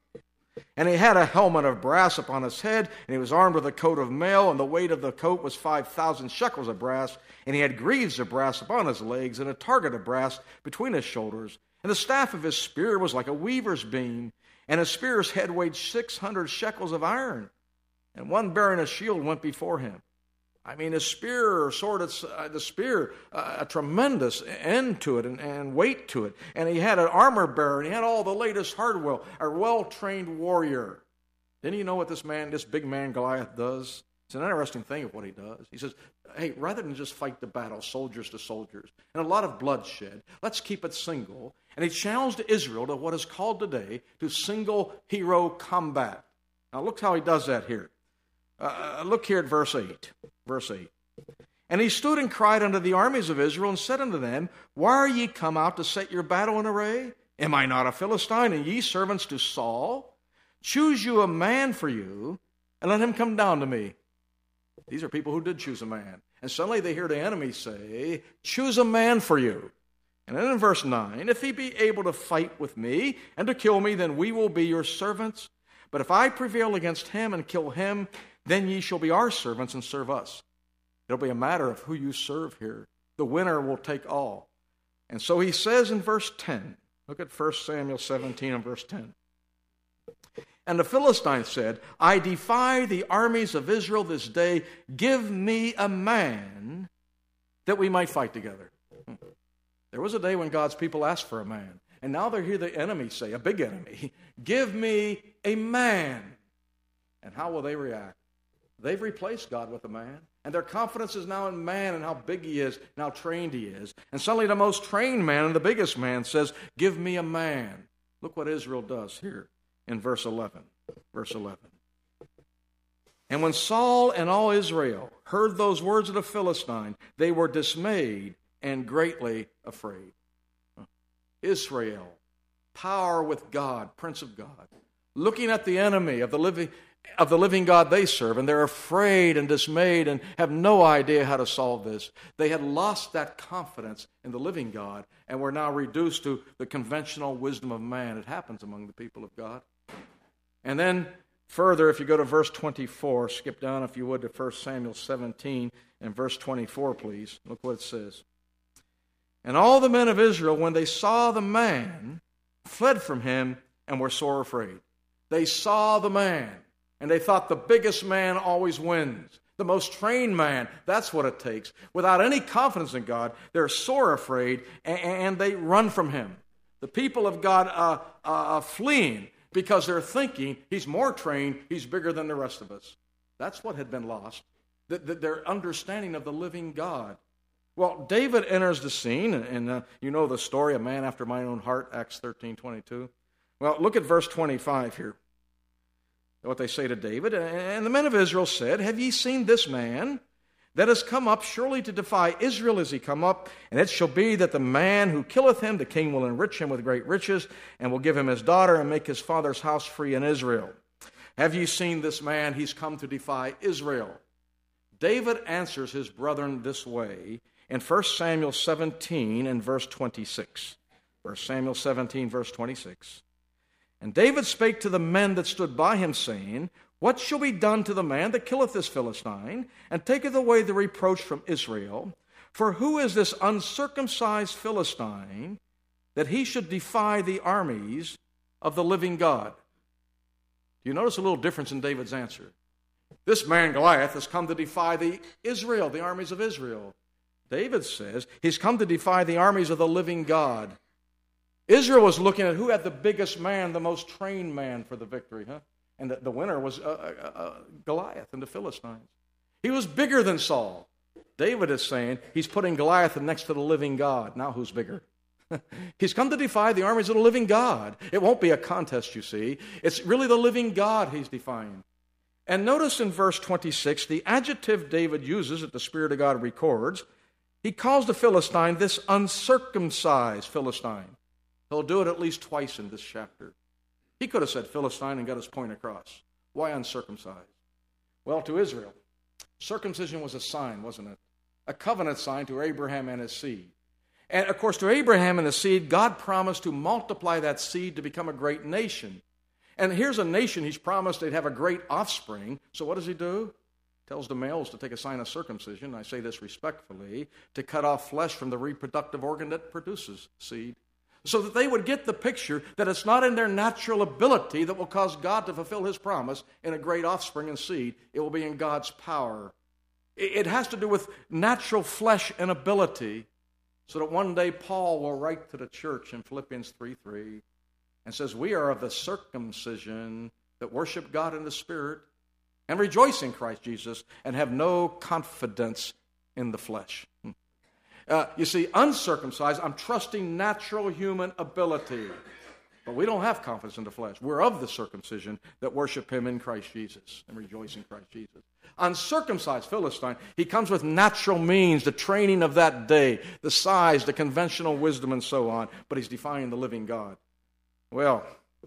And he had a helmet of brass upon his head, and he was armed with a coat of mail, and the weight of the coat was 5,000 shekels of brass, and he had greaves of brass upon his legs, and a target of brass between his shoulders. And the staff of his spear was like a weaver's beam, and his spear's head weighed 600 shekels of iron. And one bearing a shield went before him. I mean, his spear or sword, the spear, a tremendous end to it and weight to it. And he had an armor bearer, and he had all the latest hardware, a well-trained warrior. Then you know what this big man Goliath does? It's an interesting thing of what he does. He says, hey, rather than just fight the battle, soldiers to soldiers, and a lot of bloodshed, let's keep it single. And he challenged Israel to what is called today to single hero combat. Now look how he does that here. Look here at verse 8. Verse 8. And he stood and cried unto the armies of Israel, and said unto them, why are ye come out to set your battle in array? Am I not a Philistine, and ye servants to Saul? Choose you a man for you, and let him come down to me. These are people who did choose a man. And suddenly they hear the enemy say, choose a man for you. And then in verse 9, if he be able to fight with me and to kill me, then we will be your servants. But if I prevail against him and kill him, then ye shall be our servants and serve us. It'll be a matter of who you serve here. The winner will take all. And so he says in verse 10, look at 1 Samuel 17 and verse 10. And the Philistines said, I defy the armies of Israel this day. Give me a man that we might fight together. There was a day when God's people asked for a man. And now they hear the enemy say, a big enemy, give me a man. And how will they react? They've replaced God with a man. And their confidence is now in man and how big he is and how trained he is. And suddenly the most trained man and the biggest man says, give me a man. Look what Israel does here in verse 11. Verse 11. And when Saul and all Israel heard those words of the Philistine, they were dismayed and greatly afraid. Israel, power with God, Prince of God, looking at the enemy of the living God they serve, and they're afraid and dismayed and have no idea how to solve this. They had lost that confidence in the living God and were now reduced to the conventional wisdom of man. It happens among the people of God. And then further, if you go to verse 24, skip down if you would to 1 Samuel 17 and verse 24, please. Look what it says. And all the men of Israel, when they saw the man, fled from him and were sore afraid. They saw the man, and they thought the biggest man always wins. The most trained man, that's what it takes. Without any confidence in God, they're sore afraid, and they run from him. The people of God are fleeing because they're thinking he's more trained, he's bigger than the rest of us. That's what had been lost, their understanding of the living God. Well, David enters the scene, and you know the story, a man after my own heart, Acts 13:22. Well, look at verse 25 here. What they say to David. And the men of Israel said, have ye seen this man that has come up? Surely to defy Israel is he come up. And it shall be that the man who killeth him, the king will enrich him with great riches, and will give him his daughter, and make his father's house free in Israel. Have ye seen this man? He's come to defy Israel. David answers his brethren this way in 1 Samuel 17 and verse 26. 1 Samuel 17, verse 26. And David spake to the men that stood by him, saying, what shall be done to the man that killeth this Philistine, and taketh away the reproach from Israel? For who is this uncircumcised Philistine, that he should defy the armies of the living God? Do you notice a little difference in David's answer? This man, Goliath, has come to defy the armies of Israel. David says he's come to defy the armies of the living God. Israel was looking at who had the biggest man, the most trained man for the victory, And the winner was Goliath and the Philistines. He was bigger than Saul. David is saying he's putting Goliath next to the living God. Now who's bigger? He's come to defy the armies of the living God. It won't be a contest, you see. It's really the living God he's defying. And notice in verse 26, the adjective David uses that the Spirit of God records, he calls the Philistine this uncircumcised Philistine. He'll do it at least twice in this chapter. He could have said Philistine and got his point across. Why uncircumcised? Well, to Israel, circumcision was a sign, wasn't it? A covenant sign to Abraham and his seed. And, of course, to Abraham and his seed, God promised to multiply that seed to become a great nation. And here's a nation he's promised they'd have a great offspring. So what does he do? Tells the males to take a sign of circumcision, I say this respectfully, to cut off flesh from the reproductive organ that produces seed. So that they would get the picture that it's not in their natural ability that will cause God to fulfill his promise in a great offspring and seed. It will be in God's power. It has to do with natural flesh and ability, so that one day Paul will write to the church in Philippians 3:3 and says, we are of the circumcision that worship God in the Spirit and rejoice in Christ Jesus and have no confidence in the flesh. You see, uncircumcised, I'm trusting natural human ability. But we don't have confidence in the flesh. We're of the circumcision that worship him in Christ Jesus and rejoice in Christ Jesus. Uncircumcised Philistine, he comes with natural means, the training of that day, the size, the conventional wisdom, and so on. But he's defying the living God. Well,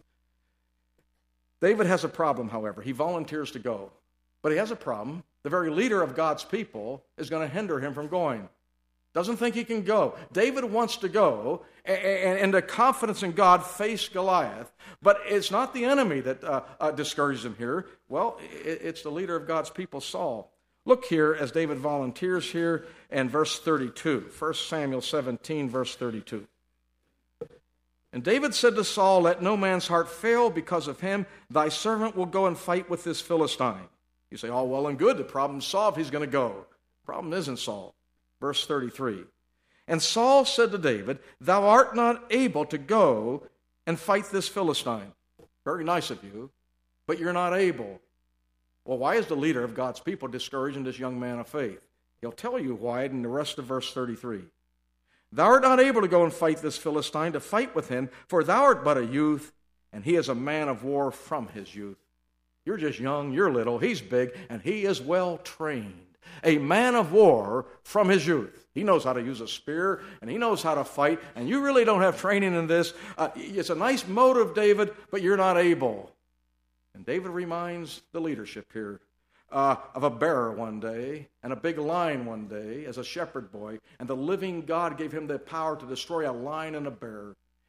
David has a problem, however. He volunteers to go. But he has a problem. The very leader of God's people is going to hinder him from going. Doesn't think he can go. David wants to go, and the confidence in God face Goliath. But it's not the enemy that discourages him here. Well, it's the leader of God's people, Saul. Look here as David volunteers here in verse 32. 1 Samuel 17, verse 32. And David said to Saul, let no man's heart fail because of him. Thy servant will go and fight with this Philistine. You say, oh, well and good. The problem's solved. He's going to go. The problem isn't solved. Verse 33, and Saul said to David, thou art not able to go and fight this Philistine. Very nice of you, but you're not able. Well, why is the leader of God's people discouraging this young man of faith? He'll tell you why in the rest of verse 33. Thou art not able to go and fight this Philistine, to fight with him, for thou art but a youth, and he is a man of war from his youth. You're just young, you're little, he's big, and he is well trained. A man of war from his youth. He knows how to use a spear, and he knows how to fight, and you really don't have training in this. It's a nice motive, David, but you're not able. And David reminds the leadership here of a bear one day and a big lion one day as a shepherd boy, and the living God gave him the power to destroy a lion and a bear.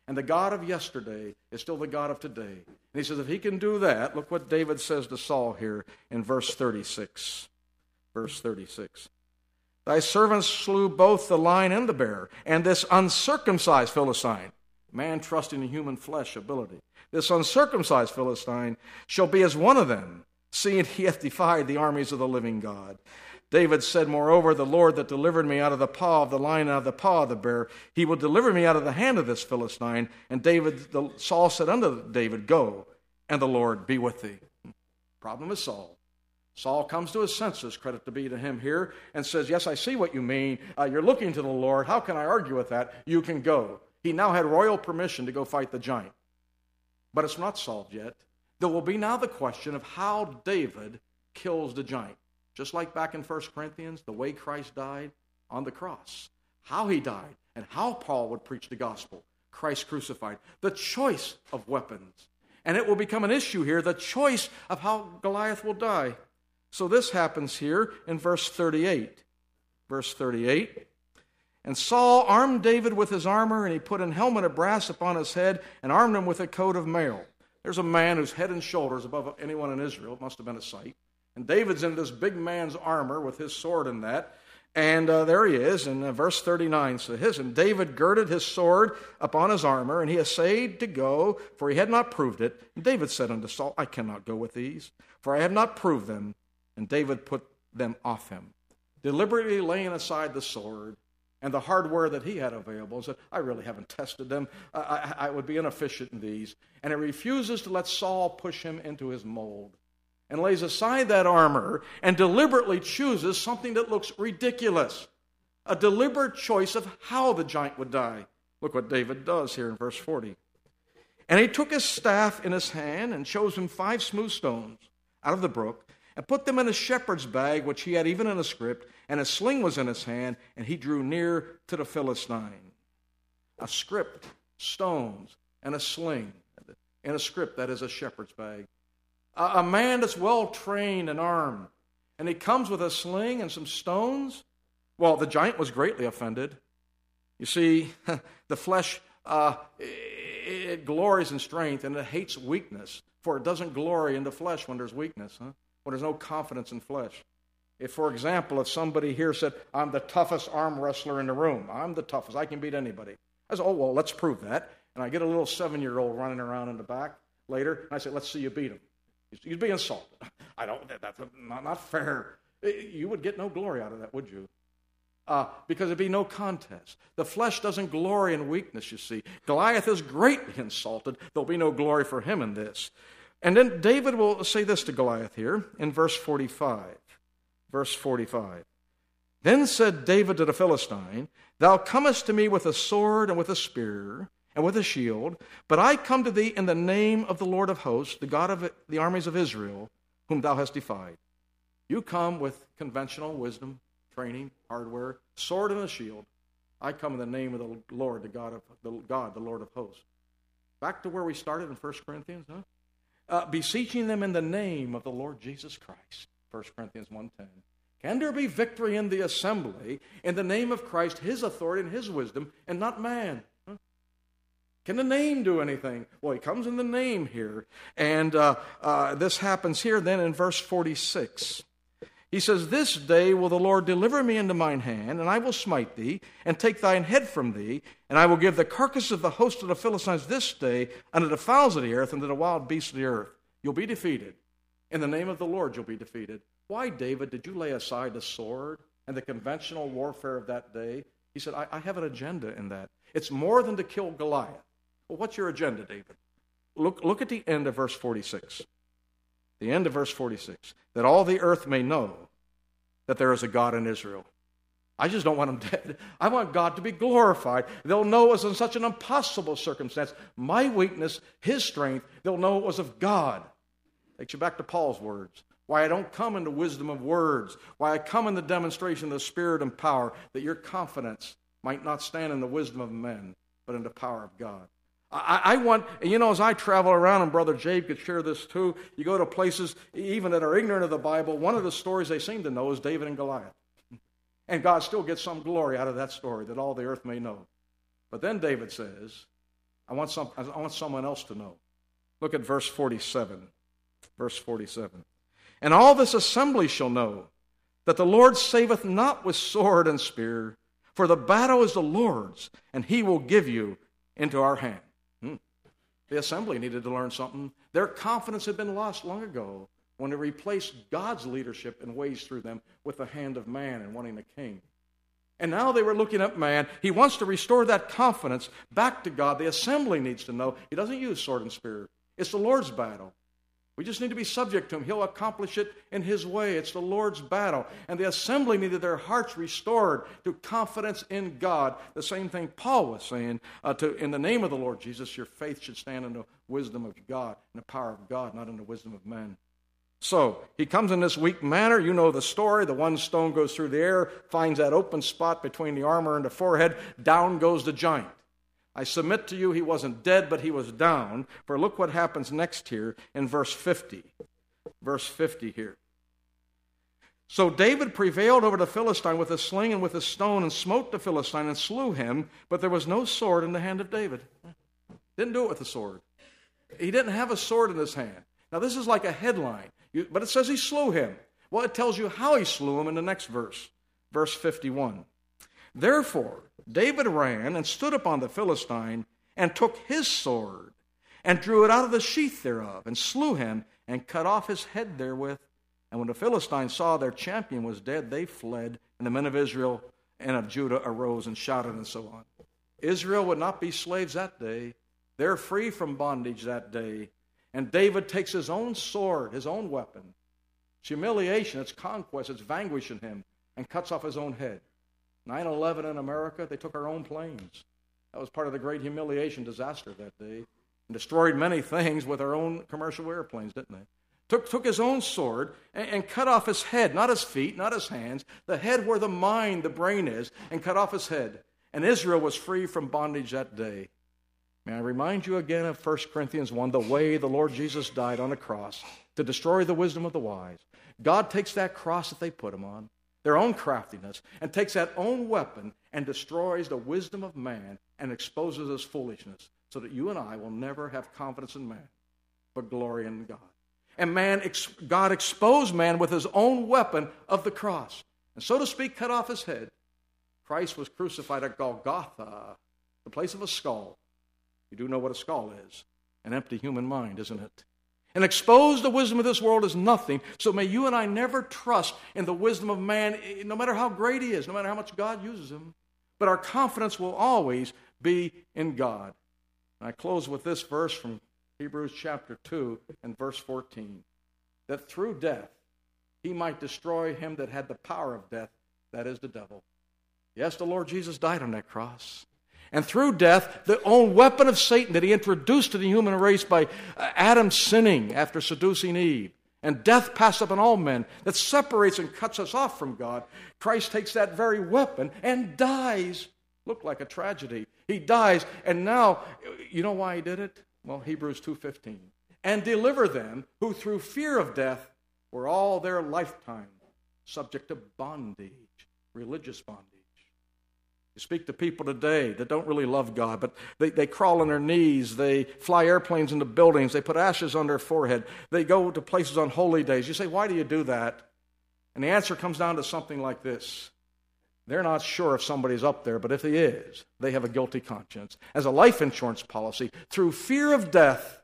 And the God of yesterday is still the God of today. And he says, if he can do that, look what David says to Saul here in verse 36. Verse 36. Thy servants slew both the lion and the bear, and this uncircumcised Philistine, man trusting in human flesh ability, this uncircumcised Philistine shall be as one of them, seeing he hath defied the armies of the living God. David said, moreover, the Lord that delivered me out of the paw of the lion and out of the paw of the bear, he will deliver me out of the hand of this Philistine. And Saul said unto David, go, and the Lord be with thee. Problem is Saul. Saul comes to his senses, credit to be to him here, and says, yes, I see what you mean. You're looking to the Lord. How can I argue with that? You can go. He now had royal permission to go fight the giant. But it's not solved yet. There will be now the question of how David kills the giant. Just like back in 1 Corinthians, the way Christ died on the cross. How he died and how Paul would preach the gospel. Christ crucified. The choice of weapons. And it will become an issue here, the choice of how Goliath will die. So this happens here in verse 38. Verse 38. And Saul armed David with his armor, and he put an helmet of brass upon his head and armed him with a coat of mail. There's a man who's head and shoulders above anyone in Israel. It must have been a sight. And David's in this big man's armor with his sword in that. And there he is in verse 39 says, and David girded his sword upon his armor, and he essayed to go, for he had not proved it. And David said unto Saul, I cannot go with these, for I have not proved them. And David put them off him, deliberately laying aside the sword and the hardware that he had available. And said, I really haven't tested them. I would be inefficient in these. And he refuses to let Saul push him into his mold. And lays aside that armor and deliberately chooses something that looks ridiculous. A deliberate choice of how the giant would die. Look what David does here in verse 40. And he took his staff in his hand and chose him 5 smooth stones out of the brook and put them in a shepherd's bag, which he had even in a scrip, and a sling was in his hand, and he drew near to the Philistine. A scrip, stones, and a sling. In a scrip, that is a shepherd's bag. A man that's well trained and armed, and he comes with a sling and some stones. Well, the giant was greatly offended. You see, the flesh, it glories in strength, and it hates weakness, for it doesn't glory in the flesh when there's weakness, when there's no confidence in flesh. If, for example, if somebody here said, I'm the toughest arm wrestler in the room, I'm the toughest, I can beat anybody. I said, oh, well, let's prove that. And I get a little 7-year-old running around in the back later, and I say, let's see you beat him. You'd be insulted. That's not fair. You would get no glory out of that, would you? Because there'd be no contest. The flesh doesn't glory in weakness, you see. Goliath is greatly insulted. There'll be no glory for him in this. And then David will say this to Goliath here in verse 45. Verse 45. Then said David to the Philistine, Thou comest to me with a sword and with a spear, and with a shield, but I come to thee in the name of the Lord of hosts, the God of the armies of Israel, whom thou hast defied. You come with conventional wisdom, training, hardware, sword and a shield. I come in the name of the Lord, the Lord of hosts. Back to where we started in 1 Corinthians, beseeching them in the name of the Lord Jesus Christ. 1 Corinthians 1:10. Can there be victory in the assembly in the name of Christ, his authority and his wisdom, and not man? Can the name do anything? Well, he comes in the name here. And this happens here then in verse 46. He says, This day will the Lord deliver me into mine hand, and I will smite thee, and take thine head from thee, and I will give the carcass of the host of the Philistines this day unto the fowls of the earth and to the wild beasts of the earth. You'll be defeated. In the name of the Lord you'll be defeated. Why, David, did you lay aside the sword and the conventional warfare of that day? He said, I have an agenda in that. It's more than to kill Goliath. Well, what's your agenda, David? Look at the end of verse 46. The end of verse 46. That all the earth may know that there is a God in Israel. I just don't want him dead. I want God to be glorified. They'll know it was in such an impossible circumstance. My weakness, his strength, they'll know it was of God. Takes you back to Paul's words. Why I don't come in the wisdom of words. Why I come in the demonstration of the Spirit and power, that your confidence might not stand in the wisdom of men, but in the power of God. I want, as I travel around, and Brother Jabe could share this too, you go to places even that are ignorant of the Bible, one of the stories they seem to know is David and Goliath. And God still gets some glory out of that story, that all the earth may know. But then David says, I want someone else to know. Look at verse 47. Verse 47. And all this assembly shall know that the Lord saveth not with sword and spear, for the battle is the Lord's, and he will give you into our hand. The assembly needed to learn something. Their confidence had been lost long ago when they replaced God's leadership and ways through them with the hand of man and wanting a king. And now they were looking at man. He wants to restore that confidence back to God. The assembly needs to know he doesn't use sword and spear. It's the Lord's battle. We just need to be subject to him. He'll accomplish it in his way. It's the Lord's battle. And the assembly needed their hearts restored to confidence in God. The same thing Paul was saying, in the name of the Lord Jesus, your faith should stand in the wisdom of God, in the power of God, not in the wisdom of men. So, he comes in this weak manner. You know the story. The one stone goes through the air, finds that open spot between the armor and the forehead. Down goes the giant. I submit to you, he wasn't dead, but he was down. For look what happens next here in verse 50. Verse 50 here. So David prevailed over the Philistine with a sling and with a stone, and smote the Philistine and slew him, but there was no sword in the hand of David. Didn't do it with a sword. He didn't have a sword in his hand. Now this is like a headline, but it says he slew him. Well, it tells you how he slew him in the next verse. Verse 51. Therefore, David ran and stood upon the Philistine and took his sword and drew it out of the sheath thereof and slew him and cut off his head therewith. And when the Philistines saw their champion was dead, they fled, and the men of Israel and of Judah arose and shouted and so on. Israel would not be slaves that day. They're free from bondage that day. And David takes his own sword, his own weapon. It's humiliation, it's conquest, it's vanquishing him, and cuts off his own head. 9/11 in America, they took our own planes. That was part of the great humiliation disaster that day. And destroyed many things with our own commercial airplanes, didn't they? Took his own sword and cut off his head, not his feet, not his hands, the head where the mind, the brain is, and cut off his head. And Israel was free from bondage that day. May I remind you again of 1 Corinthians 1, the way the Lord Jesus died on the cross to destroy the wisdom of the wise. God takes that cross that they put him on, their own craftiness, and takes that own weapon and destroys the wisdom of man and exposes his foolishness so that you and I will never have confidence in man, but glory in God. And God exposed man with his own weapon of the cross. And so to speak, cut off his head. Christ was crucified at Golgotha, the place of a skull. You do know what a skull is. An empty human mind, isn't it? And expose the wisdom of this world as nothing. So may you and I never trust in the wisdom of man, no matter how great he is, no matter how much God uses him. But our confidence will always be in God. And I close with this verse from Hebrews chapter 2 and verse 14. That through death he might destroy him that had the power of death, that is the devil. Yes, the Lord Jesus died on that cross. And through death, the own weapon of Satan that he introduced to the human race by Adam sinning after seducing Eve, and death passed upon all men, that separates and cuts us off from God, Christ takes that very weapon and dies. Looked like a tragedy. He dies, and now, you know why he did it? Well, Hebrews 2:15. And deliver them who through fear of death were all their lifetime subject to bondage, religious bondage. You speak to people today that don't really love God, but they crawl on their knees, they fly airplanes into buildings, they put ashes on their forehead, they go to places on holy days. You say, why do you do that? And the answer comes down to something like this. They're not sure if somebody's up there, but if he is, they have a guilty conscience. As a life insurance policy, through fear of death,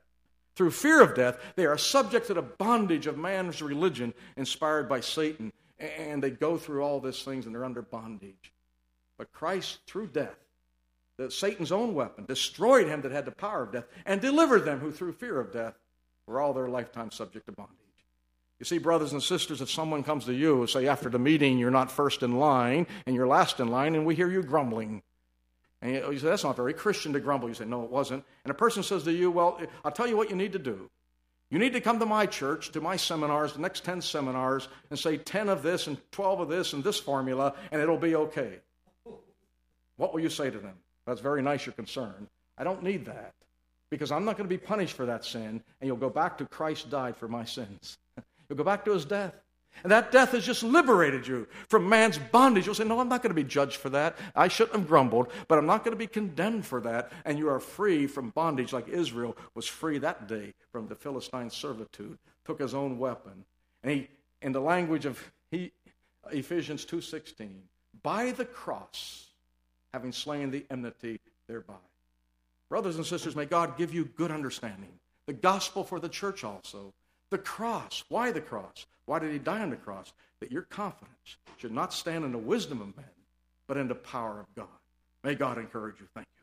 they are subject to the bondage of man's religion inspired by Satan, and they go through all these things and they're under bondage. But Christ, through death, Satan's own weapon, destroyed him that had the power of death and delivered them who through fear of death were all their lifetime subject to bondage. You see, brothers and sisters, if someone comes to you and say after the meeting you're not first in line and you're last in line and we hear you grumbling, and you say, that's not very Christian to grumble. You say, no, it wasn't. And a person says to you, well, I'll tell you what you need to do. You need to come to my church, to my seminars, the next 10 seminars, and say 10 of this and 12 of this and this formula, and it'll be okay. What will you say to them? That's very nice, you're concerned. I don't need that, because I'm not going to be punished for that sin, and you'll go back to Christ died for my sins. You'll go back to his death. And that death has just liberated you from man's bondage. You'll say, no, I'm not going to be judged for that. I shouldn't have grumbled, but I'm not going to be condemned for that. And you are free from bondage like Israel was free that day from the Philistine servitude, took his own weapon. And he, in the language of Ephesians 2:16, by the cross, having slain the enmity thereby. Brothers and sisters, may God give you good understanding. The gospel for the church also. The cross. Why the cross? Why did he die on the cross? That your confidence should not stand in the wisdom of men, but in the power of God. May God encourage you. Thank you.